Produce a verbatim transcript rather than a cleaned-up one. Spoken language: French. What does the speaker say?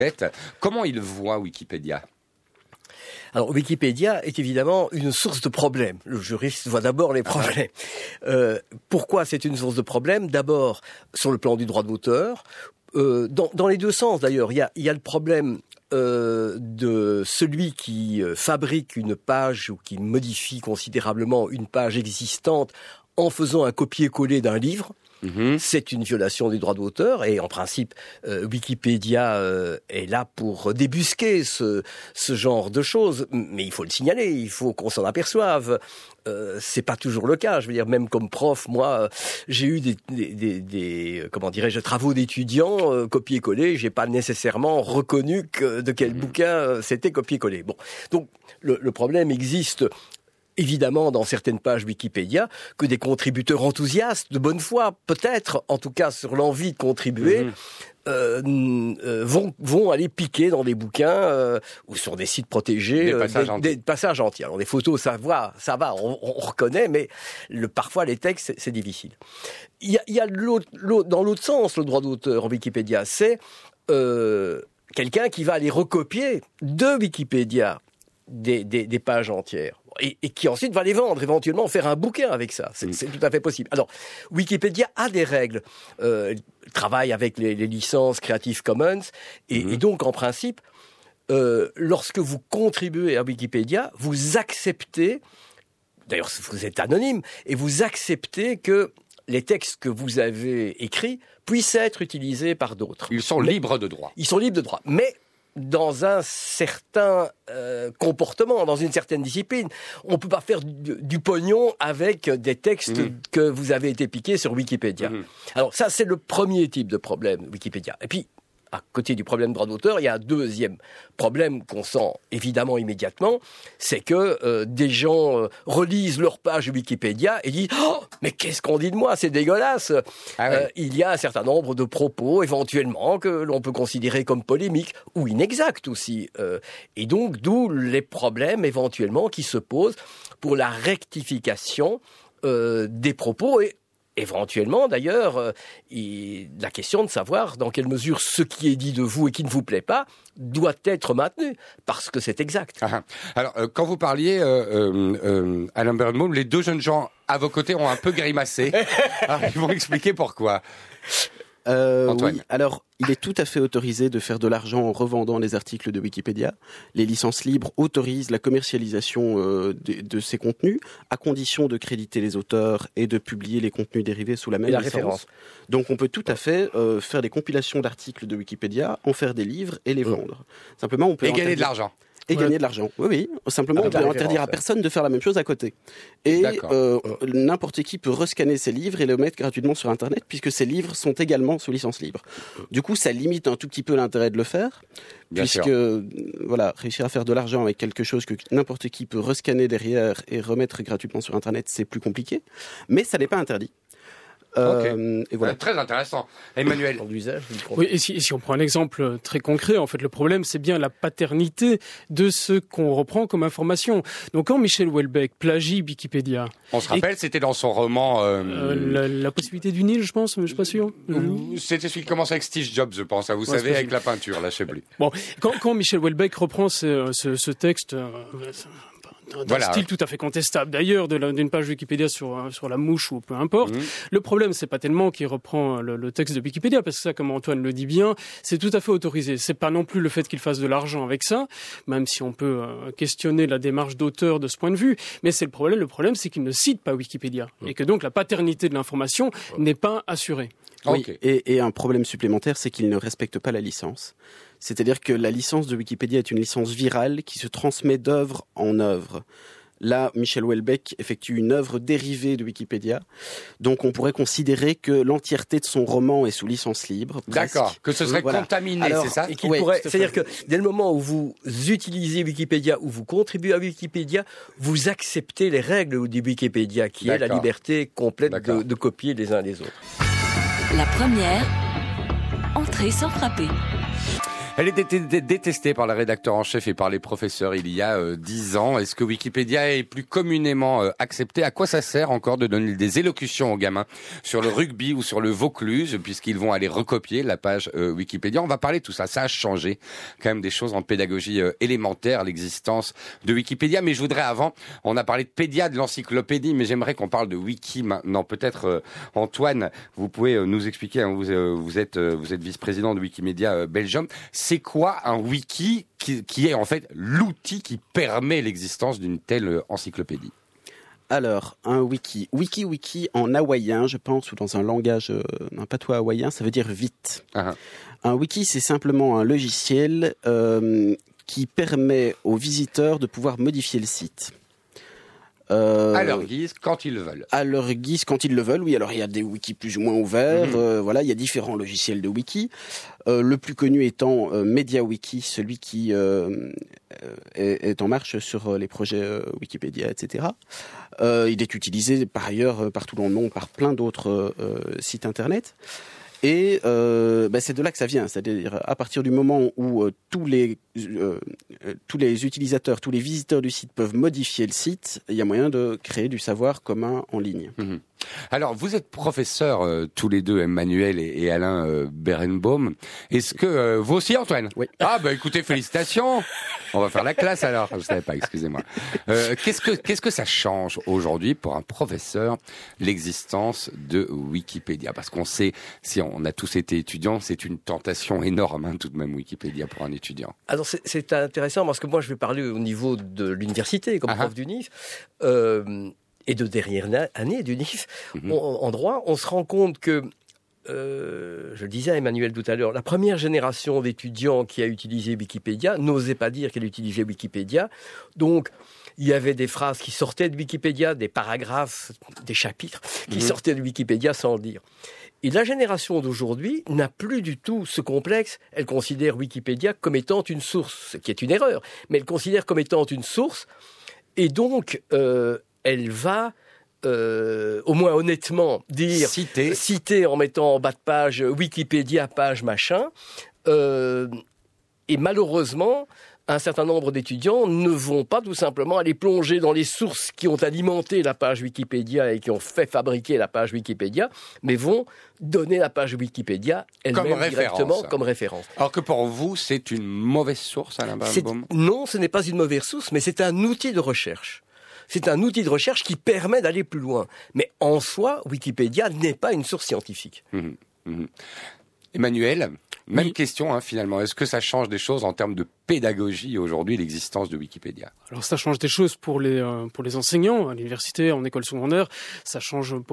Comment il voit Wikipédia ? Alors, Wikipédia est évidemment une source de problèmes. Le juriste voit d'abord les problèmes. Euh, pourquoi c'est une source de problèmes ? D'abord, sur le plan du droit d'auteur, euh, dans, dans les deux sens d'ailleurs. Il y a, il y a le problème euh, de celui qui euh, fabrique une page ou qui modifie considérablement une page existante en faisant un copier-coller d'un livre. Mmh. C'est une violation du droit d'auteur et en principe euh, Wikipédia euh, est là pour débusquer ce, ce genre de choses, mais il faut le signaler, il faut qu'on s'en aperçoive. Euh, c'est pas toujours le cas. Je veux dire, même comme prof, moi, j'ai eu des, des, des, des comment dirais-je, travaux d'étudiants euh, copier-coller. J'ai pas nécessairement reconnu que, de quel mmh. bouquin euh, c'était copier-coller. Bon, donc le, le problème existe. Évidemment, dans certaines pages Wikipédia, que des contributeurs enthousiastes, de bonne foi, peut-être, en tout cas sur l'envie de contribuer, mmh. euh, euh, vont, vont aller piquer dans des bouquins euh, ou sur des sites protégés des passages, euh, des, des passages entiers. Alors, des photos, ça va, ça va, on, on reconnaît, mais le, parfois les textes, c'est, c'est difficile. Il y a, il y a l'autre, l'autre, dans l'autre sens, le droit d'auteur en Wikipédia, c'est euh, quelqu'un qui va aller recopier de Wikipédia des, des, des pages entières. Et, et qui ensuite va les vendre, éventuellement faire un bouquin avec ça. C'est, c'est tout à fait possible. Alors, Wikipédia a des règles. Euh, travaille avec les, les licences Creative Commons. Et, mmh. et donc, en principe, euh, lorsque vous contribuez à Wikipédia, vous acceptez, d'ailleurs, vous êtes anonyme, et vous acceptez que les textes que vous avez écrits puissent être utilisés par d'autres. Ils sont Mais, libres de droit. Ils sont libres de droit. Mais dans un certain euh, comportement, dans une certaine discipline. On ne peut pas faire du, du pognon avec des textes mmh. que vous avez été piqués sur Wikipédia. Mmh. Alors ça, c'est le premier type de problème, Wikipédia. Et puis, à côté du problème de droit d'auteur, il y a un deuxième problème qu'on sent évidemment immédiatement, c'est que euh, des gens euh, relisent leur page Wikipédia et disent « Oh, mais qu'est-ce qu'on dit de moi ? C'est dégueulasse !» ah ouais. euh, Il y a un certain nombre de propos, éventuellement, que l'on peut considérer comme polémiques ou inexacts aussi. Euh, et donc, d'où les problèmes, éventuellement, qui se posent pour la rectification euh, des propos et éventuellement, d'ailleurs, euh, il, la question de savoir dans quelle mesure ce qui est dit de vous et qui ne vous plaît pas doit être maintenu, parce que c'est exact. Ah, alors, euh, quand vous parliez, euh, euh, euh, Alain Bernbaum, les deux jeunes gens à vos côtés ont un peu grimacé. Alors, ils vont expliquer pourquoi. Euh, Antoine. Oui, alors il est tout à fait autorisé de faire de l'argent en revendant les articles de Wikipédia. Les licences libres autorisent la commercialisation euh, de, de ces contenus, à condition de créditer les auteurs et de publier les contenus dérivés sous la même et la licence. Référence. Donc on peut tout à fait euh, faire des compilations d'articles de Wikipédia, en faire des livres et les mmh. vendre. Simplement, on peut et gagner de l'argent. Et ouais. gagner de l'argent, oui, oui. Simplement, ah, on peut interdire à personne de faire la même chose à côté. Et euh, n'importe qui peut rescanner ses livres et les mettre gratuitement sur Internet, puisque ces livres sont également sous licence libre. Du coup, ça limite un tout petit peu l'intérêt de le faire, Bien puisque sûr. voilà, réussir à faire de l'argent avec quelque chose que n'importe qui peut rescanner derrière et remettre gratuitement sur Internet, c'est plus compliqué. Mais ça n'est pas interdit. Euh, okay. et voilà. Très intéressant. Emmanuel. Oui, et si, et si on prend un exemple très concret, en fait, le problème, c'est bien la paternité de ce qu'on reprend comme information. Donc, quand Michel Houellebecq plagie Wikipédia... On se rappelle, et... c'était dans son roman... Euh... Euh, la, la possibilité du Nil, je pense, mais je suis pas sûr. Mmh. C'était celui qui commence avec Steve Jobs, je pense. Hein, vous ouais, savez, avec la peinture, là, je sais plus. Bon, quand, quand Michel Houellebecq reprend ce, ce, ce texte... Euh, d'un voilà. style tout à fait contestable d'ailleurs de la, d'une page Wikipédia sur sur la mouche ou peu importe. Mmh. Le problème, c'est pas tellement qu'il reprend le, le texte de Wikipédia, parce que ça, comme Antoine le dit bien, c'est tout à fait autorisé. C'est pas non plus le fait qu'il fasse de l'argent avec ça, même si on peut euh, questionner la démarche d'auteur de ce point de vue. Mais c'est le problème. Le problème, c'est qu'il ne cite pas Wikipédia mmh. et que donc la paternité de l'information mmh. n'est pas assurée. Oui, okay. et, et un problème supplémentaire, c'est qu'il ne respecte pas la licence. C'est-à-dire que la licence de Wikipédia est une licence virale qui se transmet d'œuvre en œuvre. Là, Michel Houellebecq effectue une œuvre dérivée de Wikipédia. Donc, on pourrait considérer que l'entièreté de son roman est sous licence libre. Presque. D'accord, que ce serait voilà. contaminé, Alors, c'est ça et qu'il ouais, pourrait, C'est-à-dire que dès le moment où vous utilisez Wikipédia, où vous contribuez à Wikipédia, vous acceptez les règles du Wikipédia, qui D'accord. est la liberté complète de, de copier les uns les autres. La première, entrée sans frapper. Elle était détestée par les rédacteurs en chef et par les professeurs il y a euh, dix ans. Est-ce que Wikipédia est plus communément euh, accepté? À quoi ça sert encore de donner des élocutions aux gamins sur le rugby ou sur le Vaucluse, puisqu'ils vont aller recopier la page euh, Wikipédia? On va parler de tout ça. Ça a changé quand même des choses en pédagogie euh, élémentaire, l'existence de Wikipédia. Mais je voudrais avant, on a parlé de Pédia, de l'encyclopédie, mais j'aimerais qu'on parle de Wiki maintenant. Peut-être euh, Antoine, vous pouvez euh, nous expliquer, hein, vous, euh, vous êtes, euh, vous êtes vice-président de Wikimedia euh, Belgium. C'est quoi un wiki qui, qui est en fait l'outil qui permet l'existence d'une telle encyclopédie? Alors, un wiki. Wiki, wiki en hawaïen, je pense, ou dans un langage, euh, un patois hawaïen, ça veut dire vite. Uh-huh. Un wiki, c'est simplement un logiciel euh, qui permet aux visiteurs de pouvoir modifier le site. Euh, à leur guise, quand ils le veulent. À leur guise, quand ils le veulent, oui. Alors, il y a des wikis plus ou moins ouverts. Mmh. Euh, voilà, il y a différents logiciels de wiki. Euh, le plus connu étant euh, MediaWiki, celui qui euh, est, est en marche sur les projets euh, Wikipédia, et cetera. Euh, il est utilisé par ailleurs euh, partout dans le monde par plein d'autres euh, sites internet. Et euh, ben c'est de là que ça vient, c'est-à-dire à partir du moment où euh, tous les euh, tous les utilisateurs, tous les visiteurs du site peuvent modifier le site, il y a moyen de créer du savoir commun en ligne. Mmh. Alors, vous êtes professeurs euh, tous les deux, Emmanuel et, et Alain euh, Berenbaum. Est-ce que euh, vous aussi, Antoine? Oui. Ah, bah écoutez, félicitations. On va faire la classe alors. Je savais pas, excusez-moi. Euh, qu'est-ce que qu'est-ce que ça change aujourd'hui pour un professeur l'existence de Wikipédia? Parce qu'on sait, si on a tous été étudiants, c'est une tentation énorme, hein, tout de même Wikipédia pour un étudiant. Alors c'est, c'est intéressant parce que moi je vais parler au niveau de l'université comme ah prof du N I F. Euh, et de dernière année du N I F, mmh. on, en droit, on se rend compte que, euh, je le disais à Emmanuel tout à l'heure, la première génération d'étudiants qui a utilisé Wikipédia n'osait pas dire qu'elle utilisait Wikipédia. Donc, il y avait des phrases qui sortaient de Wikipédia, des paragraphes, des chapitres qui mmh. sortaient de Wikipédia sans le dire. Et la génération d'aujourd'hui n'a plus du tout ce complexe. Elle considère Wikipédia comme étant une source, ce qui est une erreur, mais elle considère comme étant une source. Et donc, euh, elle va, euh, au moins honnêtement, dire, citer. citer en mettant en bas de page Wikipédia, page machin. Euh, et malheureusement, un certain nombre d'étudiants ne vont pas tout simplement aller plonger dans les sources qui ont alimenté la page Wikipédia et qui ont fait fabriquer la page Wikipédia, mais vont donner la page Wikipédia elle-même comme directement référence. comme référence. Alors que pour vous, c'est une mauvaise source, Alain Berenbaum? Non, ce n'est pas une mauvaise source, mais c'est un outil de recherche. C'est un outil de recherche qui permet d'aller plus loin. Mais en soi, Wikipédia n'est pas une source scientifique. Mmh, mmh. Emmanuel, même oui. question hein, finalement. Est-ce que ça change des choses en termes de pédagogie aujourd'hui, l'existence de Wikipédia? Alors ça change des choses pour les, euh, pour les enseignants à l'université, en école secondaire. Ça change